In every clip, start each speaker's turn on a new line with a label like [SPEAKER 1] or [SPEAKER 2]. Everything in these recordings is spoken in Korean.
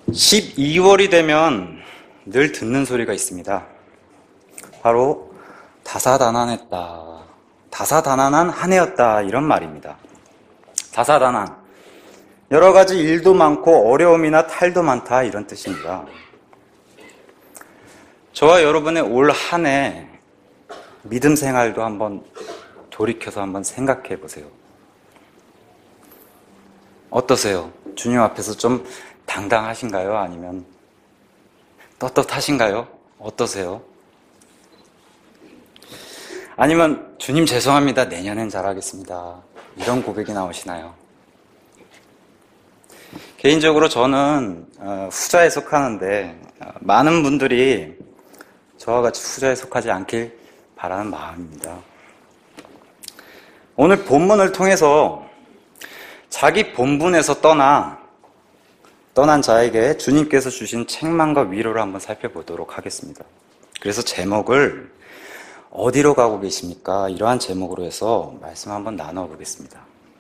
[SPEAKER 1] 12월이 되면 늘 듣는 소리가 있습니다. 바로 다사다난했다. 다사다난한 한 해였다. 이런 말입니다. 다사다난. 여러 가지 일도 많고 어려움이나 탈도 많다. 이런 뜻입니다. 저와 여러분의 올 한 해 믿음 생활도 한번 돌이켜서 한번 생각해 보세요. 어떠세요? 주님 앞에서 좀 당당하신가요? 아니면 떳떳하신가요? 어떠세요? 아니면 주님 죄송합니다. 내년엔 잘하겠습니다. 이런 고백이 나오시나요? 개인적으로 저는 후자에 속하는데 많은 분들이 저와 같이 후자에 속하지 않길 바라는 마음입니다. 오늘 본문을 통해서 자기 본분에서 떠난 자에게 주님께서 주신 책망과 위로를 한번 살펴보도록 하겠습니다. 그래서 제목을 어디로 가고 계십니까? 이러한 제목으로 해서 말씀 한번 나눠보겠습니다.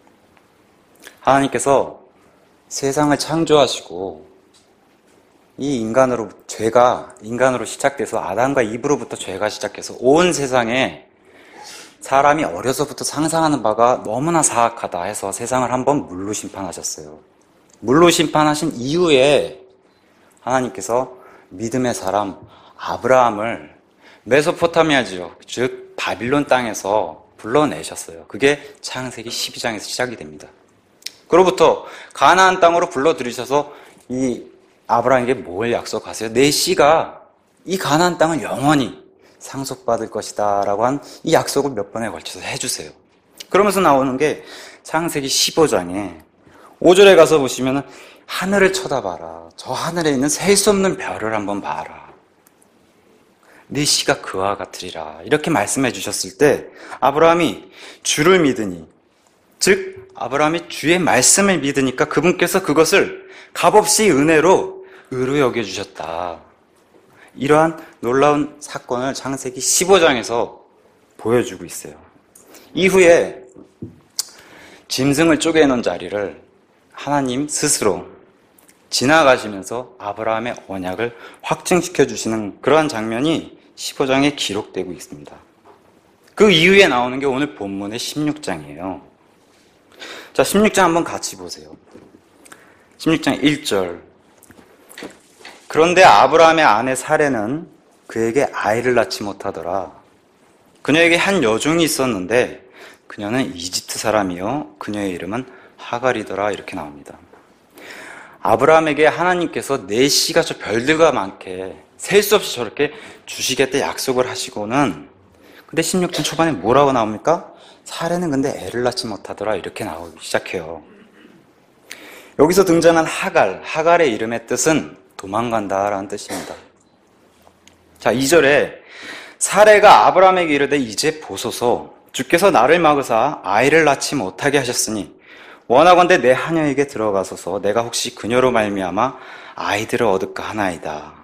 [SPEAKER 1] 하나님께서 세상을 창조하시고 이 죄가 인간으로 시작돼서 아담과 이브로부터 죄가 시작해서 온 세상에 사람이 어려서부터 상상하는 바가 너무나 사악하다 해서 세상을 한번 물로 심판하셨어요. 물로 심판하신 이후에 하나님께서 믿음의 사람 아브라함을 메소포타미아 지역, 즉 바빌론 땅에서 불러내셨어요. 그게 창세기 12장에서 시작이 됩니다. 그로부터 가나안 땅으로 불러들이셔서 이 아브라함에게 뭘 약속하세요? 내 씨가 이 가나안 땅을 영원히 상속받을 것이다 라고 한 이 약속을 몇 번에 걸쳐서 해주세요. 그러면서 나오는 게 창세기 15장에 5절에 가서 보시면 하늘을 쳐다봐라. 저 하늘에 있는 셀 수 없는 별을 한번 봐라. 내 씨가 그와 같으리라. 이렇게 말씀해 주셨을 때 아브라함이 주를 믿으니, 즉 아브라함이 주의 말씀을 믿으니까 그분께서 그것을 값없이 은혜로 의로 여겨주셨다. 이러한 놀라운 사건을 창세기 15장에서 보여주고 있어요. 이후에 짐승을 쪼개놓은 자리를 하나님 스스로 지나가시면서 아브라함의 언약을 확증시켜 주시는 그러한 장면이 15장에 기록되고 있습니다. 그 이후에 나오는 게 오늘 본문의 16장이에요. 자, 16장 한번 같이 보세요. 16장 1절. 그런데 아브라함의 아내 사레는 그에게 아이를 낳지 못하더라. 그녀에게 한 여종이 있었는데 그녀는 이집트 사람이요 그녀의 이름은 하갈이더라. 이렇게 나옵니다. 아브라함에게 하나님께서 내 씨가 저 별들과 많게 셀 수 없이 저렇게 주시겠다 약속을 하시고는, 근데 16장 초반에 뭐라고 나옵니까? 사레는 근데 애를 낳지 못하더라. 이렇게 나오기 시작해요. 여기서 등장한 하갈의 이름의 뜻은 도망간다라는 뜻입니다. 자, 2절에 사레가 아브라함에게 이르되 이제 보소서 주께서 나를 막으사 아이를 낳지 못하게 하셨으니 원하건대 내 하녀에게 들어가소서 내가 혹시 그녀로 말미암아 아이들을 얻을까 하나이다.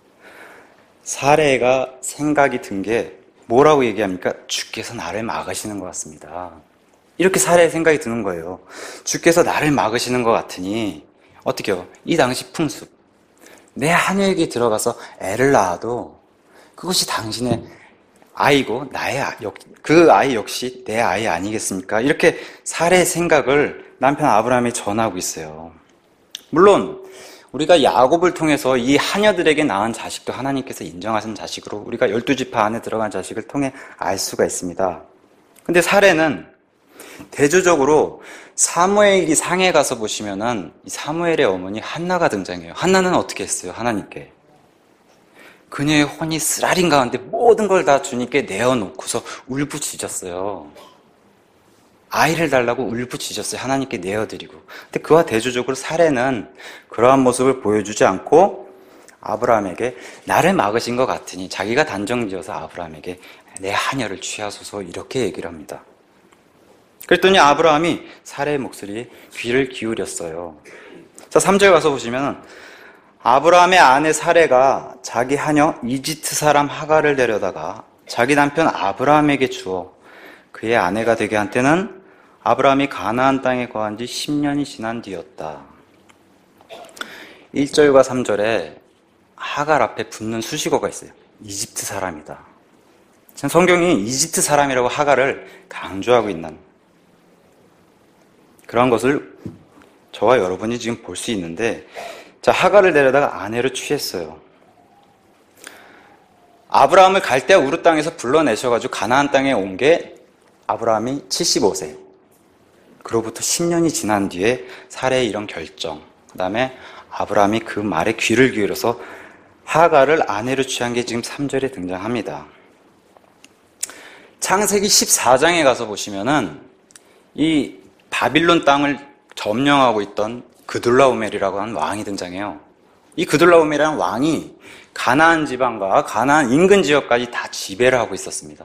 [SPEAKER 1] 사레가 생각이 든 게 뭐라고 얘기합니까? 주께서 나를 막으시는 것 같습니다. 이렇게 사레의 생각이 드는 거예요. 주께서 나를 막으시는 것 같으니 어떻게요? 이 당시 풍습, 내 하녀에게 들어가서 애를 낳아도 그것이 당신의 아이고 그 아이 역시 내 아이 아니겠습니까? 이렇게 사레의 생각을 남편 아브라함이 전하고 있어요. 물론 우리가 야곱을 통해서 이 하녀들에게 낳은 자식도 하나님께서 인정하신 자식으로 우리가 12지파 안에 들어간 자식을 통해 알 수가 있습니다. 근데 사레는 대조적으로 사무엘이 상에 가서 보시면은 이 사무엘의 어머니 한나가 등장해요. 한나는 어떻게 했어요? 하나님께 그녀의 혼이 쓰라린 가운데 모든 걸 다 주님께 내어놓고서 울부짖었어요. 아이를 달라고 울부짖었어요. 하나님께 내어드리고. 근데 그와 대조적으로 사레는 그러한 모습을 보여주지 않고 아브라함에게 나를 막으신 것 같으니 자기가 단정지어서 아브라함에게 내 하녀를 취하소서 이렇게 얘기를 합니다. 그랬더니 아브라함이 사레의 목소리에 귀를 기울였어요. 자, 3절 가서 보시면 아브라함의 아내 사레가 자기 하녀 이집트 사람 하갈을 데려다가 자기 남편 아브라함에게 주어 그의 아내가 되게 한 때는 아브라함이 가나안 땅에 거한 지 10년이 지난 뒤였다. 1절과 3절에 하갈 앞에 붙는 수식어가 있어요. 이집트 사람이다. 성경이 이집트 사람이라고 하갈을 강조하고 있는 그런 것을 저와 여러분이 지금 볼 수 있는데, 자, 하갈을 데려다가 아내로 취했어요. 아브라함을 갈대아 우르 땅에서 불러내셔가지고 가나안 땅에 온 게 아브라함이 75세. 그로부터 10년이 지난 뒤에 사례의 이런 결정. 그 다음에 아브라함이 그 말에 귀를 기울여서 하갈을 아내로 취한 게 지금 3절에 등장합니다. 창세기 14장에 가서 보시면은 이 바빌론 땅을 점령하고 있던 그둘라오멜이라고 하는 왕이 등장해요. 이 그둘라오멜이라는 왕이 가나안 지방과 가나안 인근 지역까지 다 지배를 하고 있었습니다.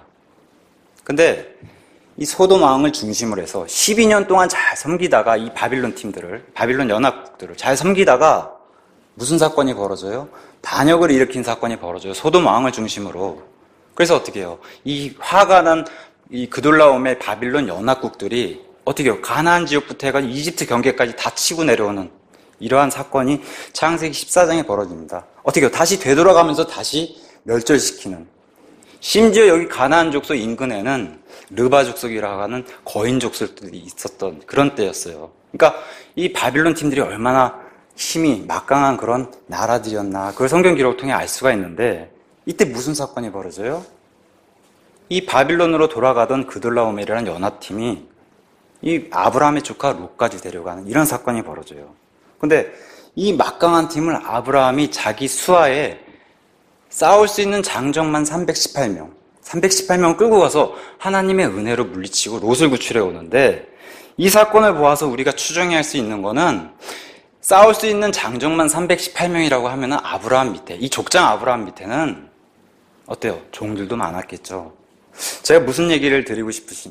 [SPEAKER 1] 근데 이 소돔 왕을 중심으로 해서 12년 동안 잘 섬기다가 이 바빌론 팀들을, 바빌론 연합국들을 잘 섬기다가 무슨 사건이 벌어져요? 반역을 일으킨 사건이 벌어져요. 소돔 왕을 중심으로. 그래서 어떻게 해요? 이 화가 난 이 그둘라오멜 바빌론 연합국들이 어떻게 해요? 가나안 지역부터 해가지고 이집트 경계까지 다 치고 내려오는 이러한 사건이 창세기 14장에 벌어집니다. 어떻게 해요? 다시 되돌아가면서 다시 멸절시키는. 심지어 여기 가나안 족속 인근에는 르바 족속이라고 하는 거인 족속들이 있었던 그런 때였어요. 그러니까 이 바빌론 팀들이 얼마나 힘이 막강한 그런 나라들이었나, 그걸 성경 기록을 통해 알 수가 있는데, 이때 무슨 사건이 벌어져요? 이 바빌론으로 돌아가던 그둘라오멜이라는 연합팀이 이 아브라함의 조카 롯까지 데려가는 이런 사건이 벌어져요. 근데 이 막강한 팀을 아브라함이 자기 수하에 싸울 수 있는 장정만 318명을 끌고 가서 하나님의 은혜로 물리치고 롯을 구출해 오는데, 이 사건을 보아서 우리가 추정할 수 있는 거는 싸울 수 있는 장정만 318명이라고 하면은 아브라함 밑에, 이 족장 아브라함 밑에는 어때요? 종들도 많았겠죠. 제가 무슨 얘기를 드리고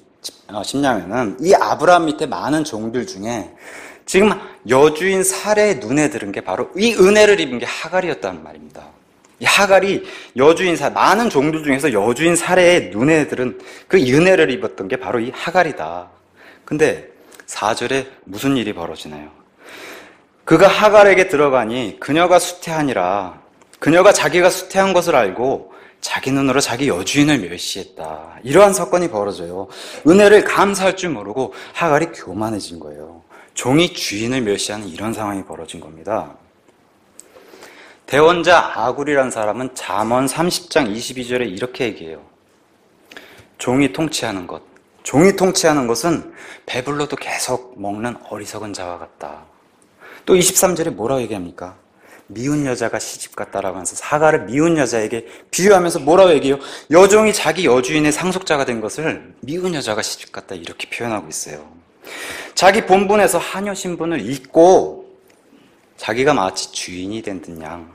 [SPEAKER 1] 싶냐면은 이 아브라함 밑에 많은 종들 중에 지금 여주인 사레의 눈에 들은 게 바로 이 은혜를 입은 게 하갈이었단 말입니다. 이 하갈이 여주인 많은 종들 중에서 여주인 사레의 눈에 들은 그 은혜를 입었던 게 바로 이 하갈이다. 근데 4절에 무슨 일이 벌어지나요? 그가 하갈에게 들어가니 그녀가 수태하니라. 그녀가 자기가 수태한 것을 알고 자기 눈으로 자기 여주인을 멸시했다. 이러한 사건이 벌어져요. 은혜를 감사할 줄 모르고 하갈이 교만해진 거예요. 종이 주인을 멸시하는 이런 상황이 벌어진 겁니다. 대원자 아굴이라는 사람은 잠언 30장 22절에 이렇게 얘기해요. 종이 통치하는 것. 종이 통치하는 것은 배불러도 계속 먹는 어리석은 자와 같다. 또 23절에 뭐라고 얘기합니까? 미운 여자가 시집 갔다라고 하면서 하갈을 미운 여자에게 비유하면서 뭐라고 얘기해요? 여종이 자기 여주인의 상속자가 된 것을 미운 여자가 시집 갔다 이렇게 표현하고 있어요. 자기 본분에서 하녀 신분을 잊고 자기가 마치 주인이 된 듯양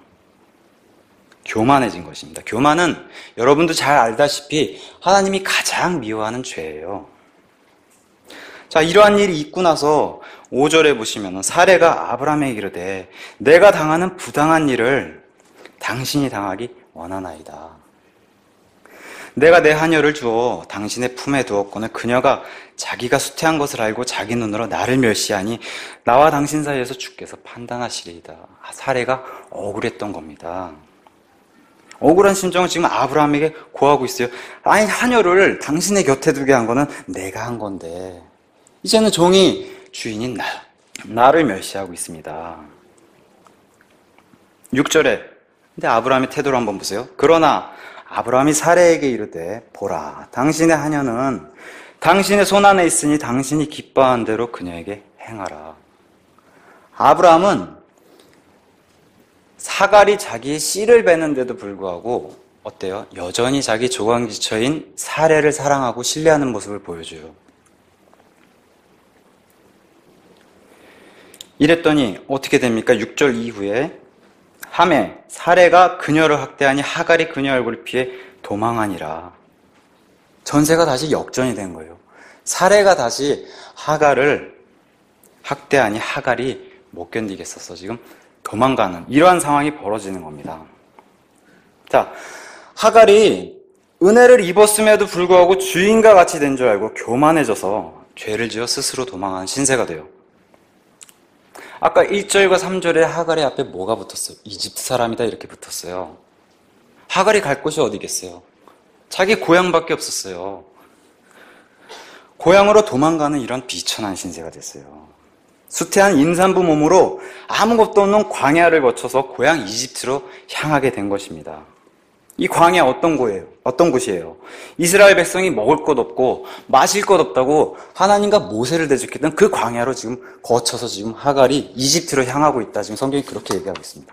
[SPEAKER 1] 교만해진 것입니다. 교만은 여러분도 잘 알다시피 하나님이 가장 미워하는 죄예요. 자, 이러한 일이 있고 나서 5절에 보시면 사레가 아브라함에게 이르되 내가 당하는 부당한 일을 당신이 당하기 원하나이다. 내가 내 하녀를 주어 당신의 품에 두었거늘 그녀가 자기가 수태한 것을 알고 자기 눈으로 나를 멸시하니 나와 당신 사이에서 주께서 판단하시리이다. 사레가 억울했던 겁니다. 억울한 심정을 지금 아브라함에게 고하고 있어요. 아니, 하녀를 당신의 곁에 두게 한 거는 내가 한 건데 이제는 종이 주인인 나를 멸시하고 있습니다. 6절에 근데 아브라함의 태도를 한번 보세요. 그러나 아브라함이 사레에게 이르되 보라, 당신의 하녀는 당신의 손 안에 있으니 당신이 기뻐한 대로 그녀에게 행하라. 아브라함은 사갈이 자기의 씨를 베는데도 불구하고 어때요? 여전히 자기 조강지처인 사레를 사랑하고 신뢰하는 모습을 보여줘요. 이랬더니 어떻게 됩니까? 6절 이후에 하매 사레가 그녀를 학대하니 하갈이 그녀 얼굴을 피해 도망하니라. 전세가 다시 역전이 된 거예요. 사레가 다시 하갈을 학대하니 하갈이 못 견디겠어서 지금 도망가는 이러한 상황이 벌어지는 겁니다. 자, 하갈이 은혜를 입었음에도 불구하고 주인과 같이 된 줄 알고 교만해져서 죄를 지어 스스로 도망하는 신세가 돼요. 아까 1절과 3절에 하갈의 앞에 뭐가 붙었어요? 이집트 사람이다 이렇게 붙었어요. 하갈이 갈 곳이 어디겠어요? 자기 고향밖에 없었어요. 고향으로 도망가는 이런 비천한 신세가 됐어요. 수태한 임산부 몸으로 아무것도 없는 광야를 거쳐서 고향 이집트로 향하게 된 것입니다. 이 광야 어떤 곳이에요? 이스라엘 백성이 먹을 것 없고 마실 것 없다고 하나님과 모세를 대적했던 그 광야로 지금 거쳐서 지금 하갈이 이집트로 향하고 있다. 지금 성경이 그렇게 얘기하고 있습니다.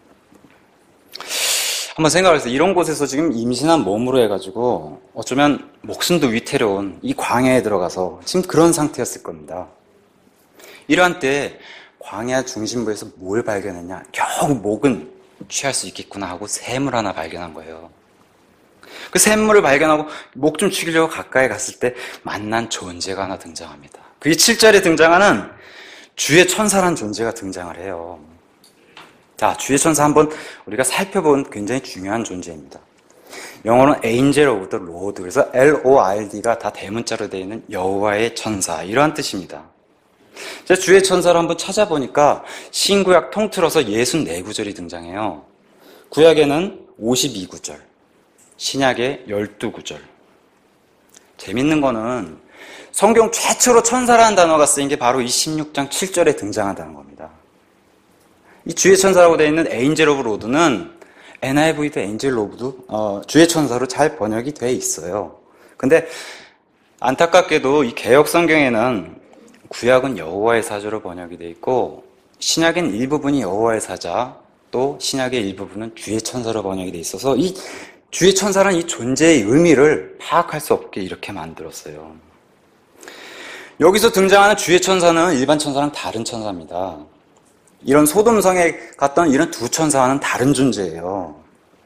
[SPEAKER 1] 한번 생각을 해서 이런 곳에서 지금 임신한 몸으로 해가지고 어쩌면 목숨도 위태로운 이 광야에 들어가서 지금 그런 상태였을 겁니다. 이러한 때 광야 중심부에서 뭘 발견했냐? 겨우 목은 취할 수 있겠구나 하고 샘물 하나 발견한 거예요. 그 샘물을 발견하고 목 좀 축이려고 가까이 갔을 때 만난 존재가 하나 등장합니다. 그게 7절에 등장하는 주의 천사라는 존재가 등장을 해요. 자, 주의 천사 한번 우리가 살펴본 굉장히 중요한 존재입니다. 영어로는 Angel of the Lord, 그래서 Lord가 다 대문자로 되어 있는 여호와의 천사, 이러한 뜻입니다. 제가 주의 천사를 한번 찾아보니까 신구약 통틀어서 64구절이 등장해요. 구약에는 52구절, 신약에 12구절. 재밌는 거는 성경 최초로 천사라는 단어가 쓰인 게 바로 이 16장 7절에 등장한다는 겁니다. 이 주의 천사라고 되어 있는 Angel of Lord는 NIV도 Angel of 주의 천사로 잘 번역이 되어 있어요. 근데 안타깝게도 이 개역 성경에는 구약은 여호와의 사자로 번역이 되어 있고 신약엔 일부분이 여호와의 사자, 또 신약의 일부분은 주의 천사로 번역이 되어 있어서 이 주의 천사라는 이 존재의 의미를 파악할 수 없게 이렇게 만들었어요. 여기서 등장하는 주의 천사는 일반 천사랑 다른 천사입니다. 이런 소돔성에 갔던 이런 두 천사와는 다른 존재예요.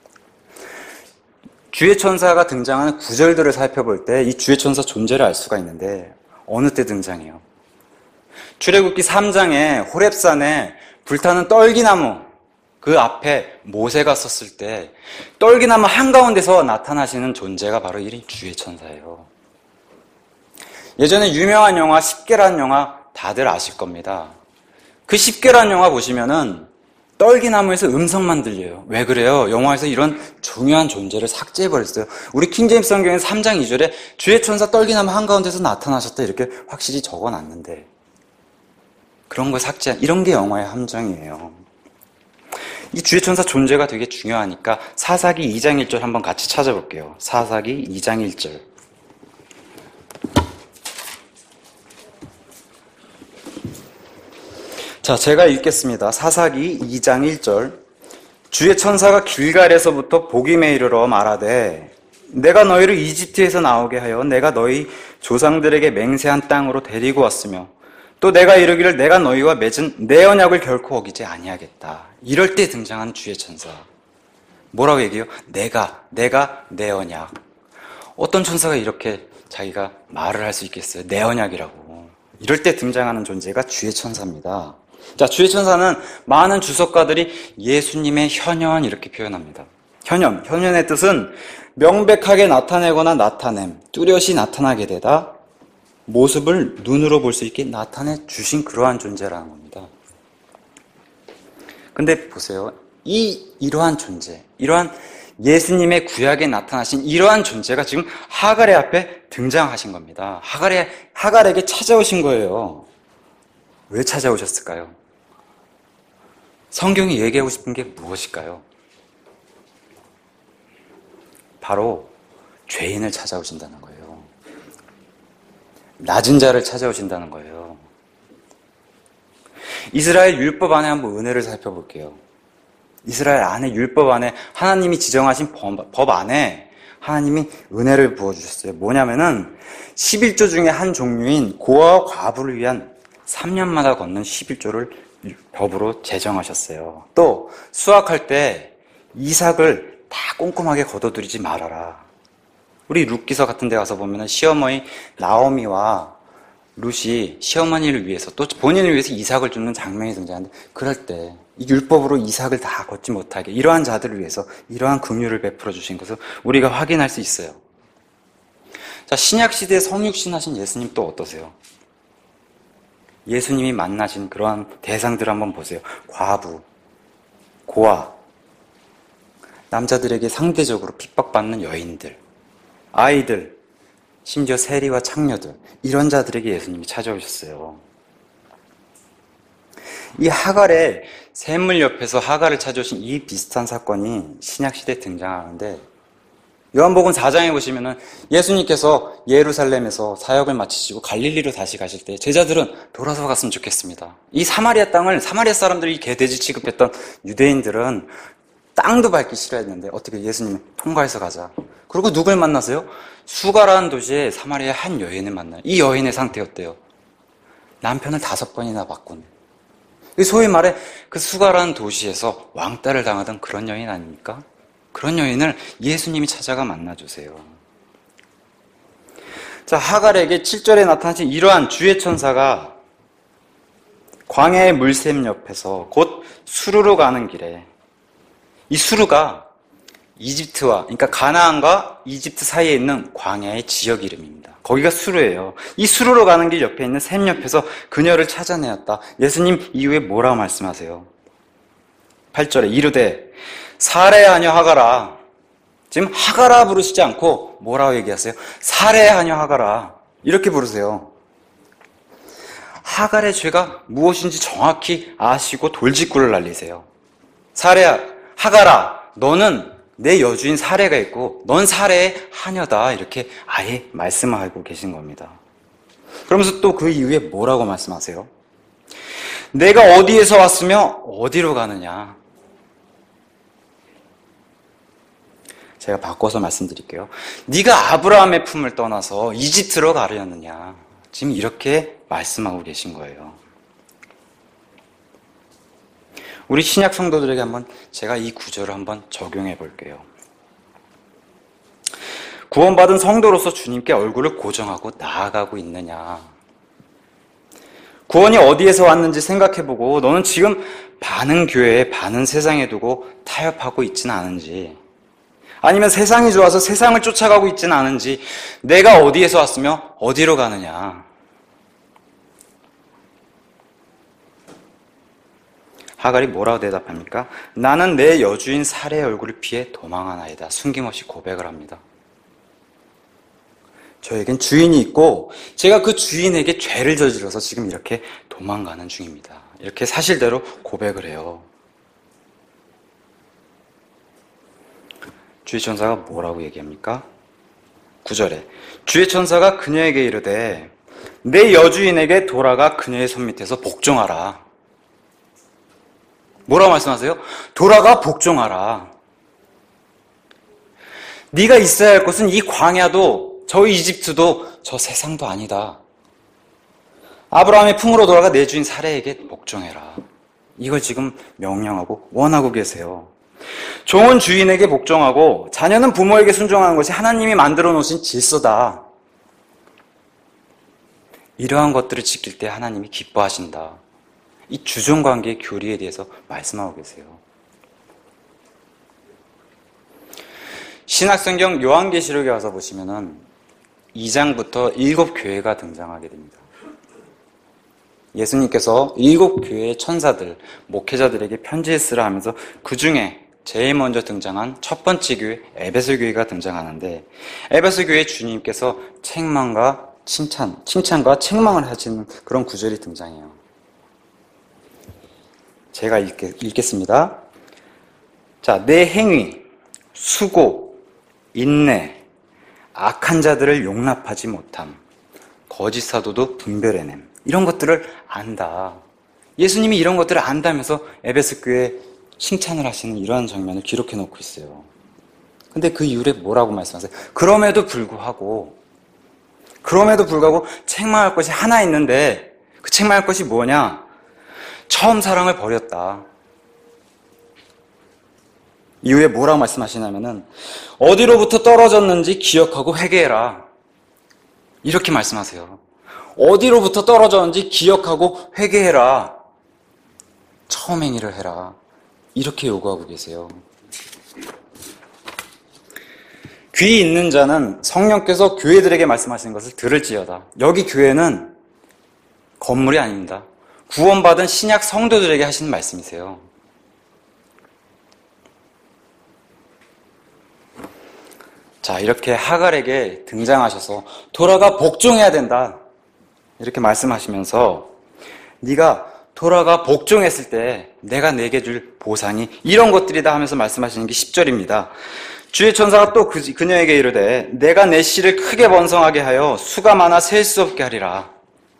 [SPEAKER 1] 주의 천사가 등장하는 구절들을 살펴볼 때 이 주의 천사 존재를 알 수가 있는데 어느 때 등장해요? 출애굽기 3장에 호렙산에 불타는 떨기나무 그 앞에 모세가 섰을 때 떨기나무 한가운데서 나타나시는 존재가 바로 이 주의 천사예요. 예전에 유명한 영화 10계란 영화 다들 아실 겁니다. 그 10계란 영화 보시면은 떨기나무에서 음성만 들려요. 왜 그래요? 영화에서 이런 중요한 존재를 삭제해버렸어요. 우리 킹제임스 성경에 3장 2절에 주의 천사 떨기나무 한가운데서 나타나셨다 이렇게 확실히 적어놨는데 그런 걸 삭제한 이런 게 영화의 함정이에요. 이 주의 천사 존재가 되게 중요하니까 사사기 2장 1절 한번 같이 찾아볼게요. 사사기 2장 1절. 자, 제가 읽겠습니다. 사사기 2장 1절. 주의 천사가 길갈에서부터 복임에 이르러 말하되 내가 너희를 이집트에서 나오게 하여 내가 너희 조상들에게 맹세한 땅으로 데리고 왔으며 또 내가 이르기를 내가 너희와 맺은 내 언약을 결코 어기지 아니하겠다. 이럴 때 등장한 주의 천사. 뭐라고 얘기해요? 내가 내 언약. 어떤 천사가 이렇게 자기가 말을 할 수 있겠어요? 내 언약이라고. 이럴 때 등장하는 존재가 주의 천사입니다. 자, 주의 천사는 많은 주석가들이 예수님의 현현 이렇게 표현합니다. 현현의 뜻은 명백하게 나타내거나 나타냄, 뚜렷이 나타나게 되다, 모습을 눈으로 볼 수 있게 나타내 주신 그러한 존재라는 겁니다. 근데 보세요. 이러한 존재, 이러한 예수님의 구약에 나타나신 이러한 존재가 지금 하갈의 앞에 등장하신 겁니다. 하갈에게 찾아오신 거예요. 왜 찾아오셨을까요? 성경이 얘기하고 싶은 게 무엇일까요? 바로 죄인을 찾아오신다는 거예요. 낮은 자를 찾아오신다는 거예요. 이스라엘 율법 안에 한번 은혜를 살펴볼게요. 이스라엘 안에 율법 안에 하나님이 지정하신 법 안에 하나님이 은혜를 부어주셨어요. 뭐냐면은 11조 중에 한 종류인 고아와 과부를 위한 3년마다 걷는 11조를 법으로 제정하셨어요. 또 수확할 때 이삭을 다 꼼꼼하게 거둬들이지 말아라. 우리 룻기서 같은 데 가서 보면 시어머니 나오미와 룻이 시어머니를 위해서 또 본인을 위해서 이삭을 줍는 장면이 등장하는데 그럴 때 이 율법으로 이삭을 다 걷지 못하게 이러한 자들을 위해서 이러한 긍휼을 베풀어 주신 것을 우리가 확인할 수 있어요. 자, 신약시대에 성육신 하신 예수님 또 어떠세요? 예수님이 만나신 그러한 대상들을 한번 보세요. 과부, 고아, 남자들에게 상대적으로 핍박받는 여인들, 아이들, 심지어 세리와 창녀들, 이런 자들에게 예수님이 찾아오셨어요. 이 하갈의 샘물 옆에서 하갈을 찾아오신 이 비슷한 사건이 신약시대에 등장하는데, 요한복음 4장에 보시면은 예수님께서 예루살렘에서 사역을 마치시고 갈릴리로 다시 가실 때 제자들은 돌아서 갔으면 좋겠습니다. 이 사마리아 땅을 사마리아 사람들이 개돼지 취급했던 유대인들은 땅도 밟기 싫어했는데 어떻게 예수님은 통과해서 가자. 그리고 누굴 만나세요? 수가라는 도시에 사마리아 한 여인을 만나요. 이 여인의 상태 어때요? 남편을 5번이나 바꾼. 소위 말해 그 수가라는 도시에서 왕따를 당하던 그런 여인 아닙니까? 그런 여인을 예수님이 찾아가 만나주세요. 자, 하갈에게 7절에 나타나신 이러한 주의 천사가 광야의 물샘 옆에서 곧 수르로 가는 길에, 이 수르가 이집트와, 그러니까 가나안과 이집트 사이에 있는 광야의 지역 이름입니다. 거기가 수르예요. 이 수르로 가는 길 옆에 있는 샘 옆에서 그녀를 찾아내었다. 예수님 이후에 뭐라고 말씀하세요? 8절에 이르되 사레하녀 하갈아. 지금 하갈아 부르시지 않고 뭐라고 얘기하세요? 사레하녀 하갈아. 이렇게 부르세요. 하갈의 죄가 무엇인지 정확히 아시고 돌직구를 날리세요. 사레야, 하갈아, 너는 내 여주인 사레가 있고 넌 사레의 하녀다. 이렇게 아예 말씀하고 계신 겁니다. 그러면서 또 그 이후에 뭐라고 말씀하세요? 내가 어디에서 왔으며 어디로 가느냐. 제가 바꿔서 말씀드릴게요. 네가 아브라함의 품을 떠나서 이집트로 가려느냐. 지금 이렇게 말씀하고 계신 거예요. 우리 신약 성도들에게 한번 제가 이 구절을 한번 적용해 볼게요. 구원받은 성도로서 주님께 얼굴을 고정하고 나아가고 있느냐. 구원이 어디에서 왔는지 생각해보고 너는 지금 반은 교회에 반은 세상에 두고 타협하고 있지는 않은지, 아니면 세상이 좋아서 세상을 쫓아가고 있지는 않은지, 내가 어디에서 왔으며 어디로 가느냐. 하갈이 뭐라고 대답합니까? 나는 내 여주인 사레의 얼굴을 피해 도망하나이다. 숨김없이 고백을 합니다. 저에겐 주인이 있고 제가 그 주인에게 죄를 저질러서 지금 이렇게 도망가는 중입니다. 이렇게 사실대로 고백을 해요. 주의 천사가 뭐라고 얘기합니까? 9절에 주의 천사가 그녀에게 이르되 내 여주인에게 돌아가 그녀의 손밑에서 복종하라. 뭐라고 말씀하세요? 돌아가 복종하라. 네가 있어야 할 곳은 이 광야도 저 이집트도 저 세상도 아니다. 아브라함의 품으로 돌아가 내 주인 사레에게 복종해라. 이걸 지금 명령하고 원하고 계세요. 종은 주인에게 복종하고 자녀는 부모에게 순종하는 것이 하나님이 만들어 놓으신 질서다. 이러한 것들을 지킬 때 하나님이 기뻐하신다. 이 주종관계의 교리에 대해서 말씀하고 계세요. 신약성경 요한계시록에 와서 보시면은 2장부터 7교회가 등장하게 됩니다. 예수님께서 7교회의 천사들, 목회자들에게 편지를 쓰라 하면서 그 중에 제일 먼저 등장한 첫 번째 교회, 에베소 교회가 등장하는데, 에베소 교회 주님께서 책망과 칭찬과 책망을 하시는 그런 구절이 등장해요. 제가 읽겠습니다. 자, 내 행위, 수고, 인내, 악한 자들을 용납하지 못함, 거짓 사도도 분별해냄. 이런 것들을 안다. 예수님이 이런 것들을 안다면서 에베소 교회에 칭찬을 하시는 이러한 장면을 기록해 놓고 있어요. 근데 그 이후에 뭐라고 말씀하세요? 그럼에도 불구하고 책망할 것이 하나 있는데 그 책망할 것이 뭐냐? 처음 사랑을 버렸다. 이후에 뭐라고 말씀하시냐면은 어디로부터 떨어졌는지 기억하고 회개해라. 이렇게 말씀하세요. 어디로부터 떨어졌는지 기억하고 회개해라. 처음 행위를 해라. 이렇게 요구하고 계세요. 귀 있는 자는 성령께서 교회들에게 말씀하시는 것을 들을지어다. 여기 교회는 건물이 아닙니다. 구원받은 신약 성도들에게 하시는 말씀이세요. 자, 이렇게 하갈에게 등장하셔서 돌아가 복종해야 된다, 이렇게 말씀하시면서 네가 돌아가 복종했을 때 내가 내게 줄 보상이 이런 것들이다 하면서 말씀하시는 게 10절입니다. 주의 천사가 또 그녀에게 이르되 내가 내 씨를 크게 번성하게 하여 수가 많아 셀 수 없게 하리라.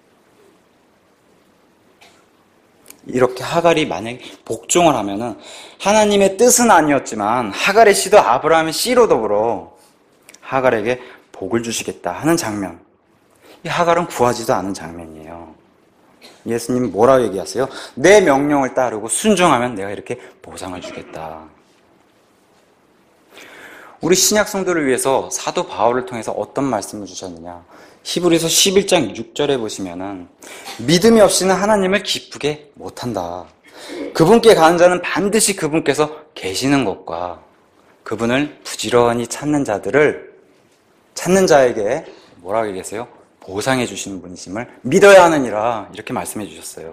[SPEAKER 1] 이렇게 하갈이 만약에 복종을 하면은 하나님의 뜻은 아니었지만 하갈의 씨도 아브라함의 씨로 더불어 하갈에게 복을 주시겠다 하는 장면. 이 하갈은 구하지도 않은 장면이에요. 예수님이 뭐라고 얘기하세요? 내 명령을 따르고 순종하면 내가 이렇게 보상을 주겠다. 우리 신약 성도를 위해서 사도 바울을 통해서 어떤 말씀을 주셨느냐? 히브리서 11장 6절에 보시면은 믿음이 없이는 하나님을 기쁘게 못한다. 그분께 가는 자는 반드시 그분께서 계시는 것과 그분을 부지런히 찾는 자에게 뭐라고 얘기했어요? 보상해 주시는 분이심을 믿어야 하느니라, 이렇게 말씀해 주셨어요.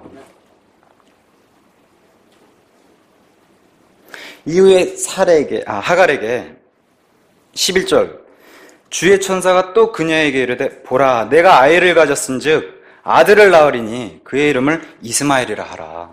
[SPEAKER 1] 이후에 하갈에게 11절 주의 천사가 또 그녀에게 이르되 보라 내가 아이를 가졌은즉 아들을 낳으리니 그의 이름을 이스마엘이라 하라.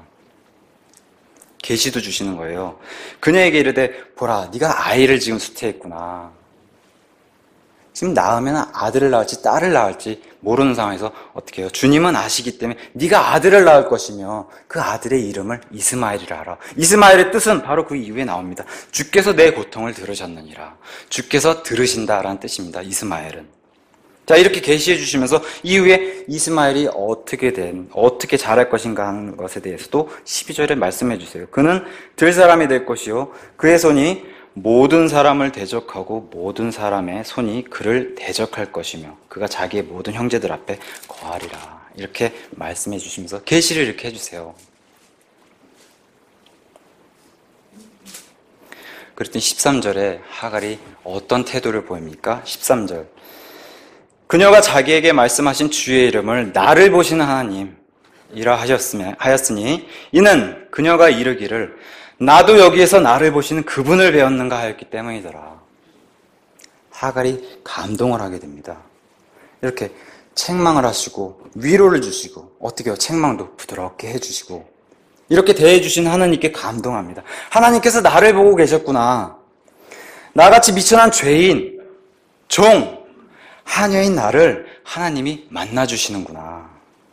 [SPEAKER 1] 계시도 주시는 거예요. 그녀에게 이르되 보라 네가 아이를 지금 수태했구나. 지금 낳으면 아들을 낳을지 딸을 낳을지 모르는 상황에서 어떻게 해요? 주님은 아시기 때문에 네가 아들을 낳을 것이며 그 아들의 이름을 이스마엘이라 하라. 이스마엘의 뜻은 바로 그 이후에 나옵니다. 주께서 내 고통을 들으셨느니라. 주께서 들으신다라는 뜻입니다. 이스마엘은. 자, 이렇게 계시해 주시면서 이후에 이스마엘이 어떻게 자랄 것인가 하는 것에 대해서도 12절에 말씀해 주세요. 그는 들 사람이 될 것이요 그의 손이 모든 사람을 대적하고 모든 사람의 손이 그를 대적할 것이며 그가 자기의 모든 형제들 앞에 거하리라. 이렇게 말씀해 주시면서 계시를 이렇게 해주세요. 그랬더니 13절에 하갈이 어떤 태도를 보입니까? 13절 그녀가 자기에게 말씀하신 주의 이름을 나를 보시는 하나님이라 하였으니 이는 그녀가 이르기를 나도 여기에서 나를 보시는 그분을 배웠는가 하였기 때문이더라. 하갈이 감동을 하게 됩니다. 이렇게 책망을 하시고 위로를 주시고 어떻게 해요? 책망도 부드럽게 해주시고 이렇게 대해주신 하나님께 감동합니다. 하나님께서 나를 보고 계셨구나. 나같이 미천한 죄인, 종, 하녀인 나를 하나님이 만나주시는구나.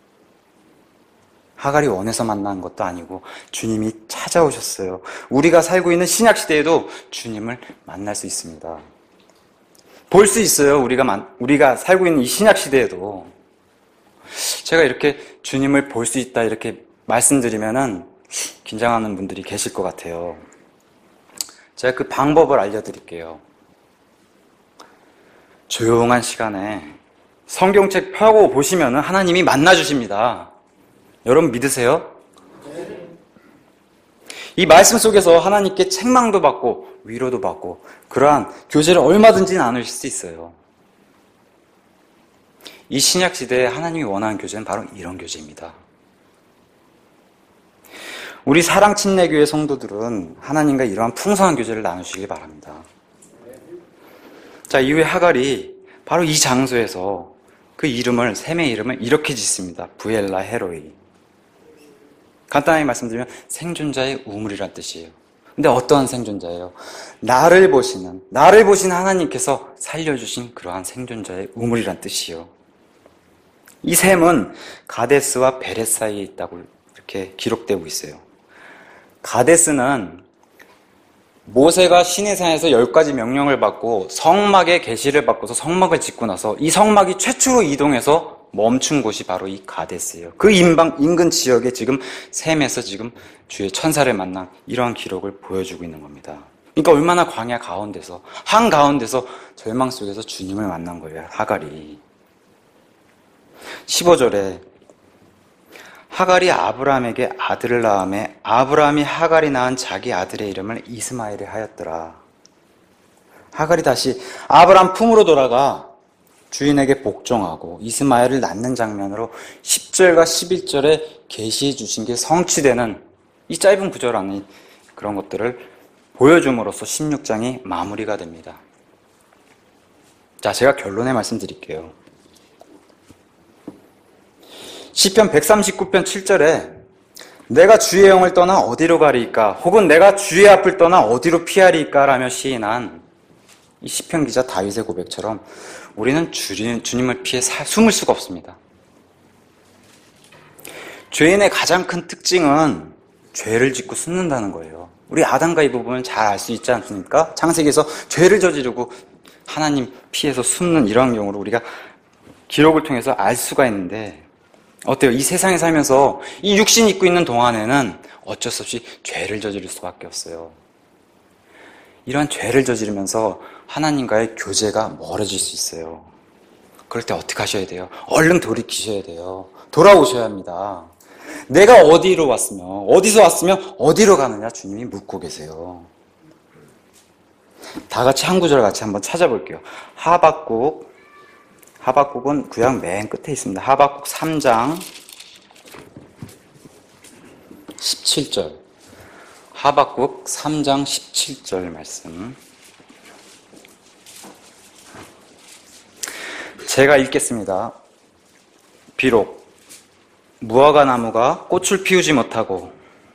[SPEAKER 1] 하갈이 원해서 만난 것도 아니고 주님이 찾아오셨어요. 우리가 살고 있는 신약시대에도 주님을 만날 수 있습니다. 볼 수 있어요. 우리가 살고 있는 이 신약시대에도. 제가 이렇게 주님을 볼 수 있다 이렇게 말씀드리면은 긴장하는 분들이 계실 것 같아요. 제가 그 방법을 알려드릴게요. 조용한 시간에 성경책 펴고 보시면은 하나님이 만나주십니다. 여러분 믿으세요? 이 말씀 속에서 하나님께 책망도 받고 위로도 받고 그러한 교제를 얼마든지 나누실 수 있어요. 이 신약 시대에 하나님이 원하는 교제는 바로 이런 교제입니다. 우리 사랑침례교회 성도들은 하나님과 이러한 풍성한 교제를 나누시길 바랍니다. 자, 이후에 하갈이 바로 이 장소에서 그 이름을, 샘의 이름을 이렇게 짓습니다. 부엘라 헤로이. 간단하게 말씀드리면 생존자의 우물이란 뜻이에요. 근데 어떠한 생존자예요? 나를 보시는 하나님께서 살려주신 그러한 생존자의 우물이란 뜻이에요. 이 샘은 가데스와 베렛 사이에 있다고 이렇게 기록되고 있어요. 가데스는 모세가 시내산에서 10가지 명령을 받고 성막에 계시를 받고서 성막을 짓고 나서 이 성막이 최초로 이동해서 멈춘 곳이 바로 이 가데스예요. 그 인근 지역에 지금 셈에서 지금 주의 천사를 만난 이러한 기록을 보여주고 있는 겁니다. 그러니까 얼마나 광야 가운데서 한가운데서 절망 속에서 주님을 만난 거예요. 하갈이. 15절에 하갈이 아브라함에게 아들을 낳음에 아브라함이 하갈이 낳은 자기 아들의 이름을 이스마엘이 하였더라. 하갈이 다시 아브라함 품으로 돌아가 주인에게 복종하고 이스마엘을 낳는 장면으로 10절과 11절에 계시해 주신 게 성취되는 이 짧은 구절 안에 그런 것들을 보여줌으로써 16장이 마무리가 됩니다. 자, 제가 결론의 말씀 드릴게요. 시편 139편 7절에 내가 주의 영을 떠나 어디로 가리이까 혹은 내가 주의 앞을 떠나 어디로 피하리이까 라며 시인한 이 시편 기자 다윗의 고백처럼 우리는 주님을 피해 숨을 수가 없습니다. 죄인의 가장 큰 특징은 죄를 짓고 숨는다는 거예요. 우리 아담과 이 부분을 잘 알 수 있지 않습니까? 창세기에서 죄를 저지르고 하나님 피해서 숨는 이러한 경우를 우리가 기록을 통해서 알 수가 있는데 어때요? 이 세상에 살면서 이 육신 입고 있는 동안에는 어쩔 수 없이 죄를 저지를 수밖에 없어요. 이러한 죄를 저지르면서 하나님과의 교제가 멀어질 수 있어요. 그럴 때 어떻게 하셔야 돼요? 얼른 돌이키셔야 돼요. 돌아오셔야 합니다. 내가 어디로 왔으며 어디서 왔으며 어디로 가느냐 주님이 묻고 계세요. 다 같이 한 구절 같이 한번 찾아볼게요. 하박국은 구약 맨 끝에 있습니다. 하박국 3장 17절. 하박국 3장 17절 말씀. 제가 읽겠습니다. 비록 무화과 나무가 꽃을 피우지 못하고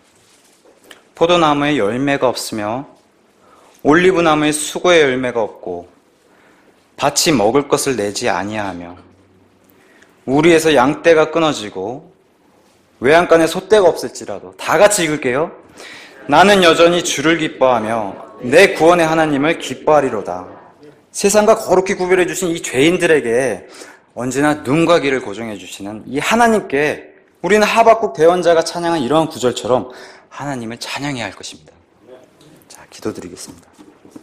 [SPEAKER 1] 포도나무에 열매가 없으며 올리브나무에 수고의 열매가 없고 밭이 먹을 것을 내지 아니하며 우리에서 양떼가 끊어지고 외양간에 소떼가 없을지라도 다 같이 읽을게요. 나는 여전히 주를 기뻐하며 내 구원의 하나님을 기뻐하리로다. 세상과 거룩히 구별해 주신 이 죄인들에게 언제나 눈과 귀를 고정해 주시는 이 하나님께 우리는 하박국 대언자가 찬양한 이러한 구절처럼 하나님을 찬양해야 할 것입니다. 자, 기도드리겠습니다.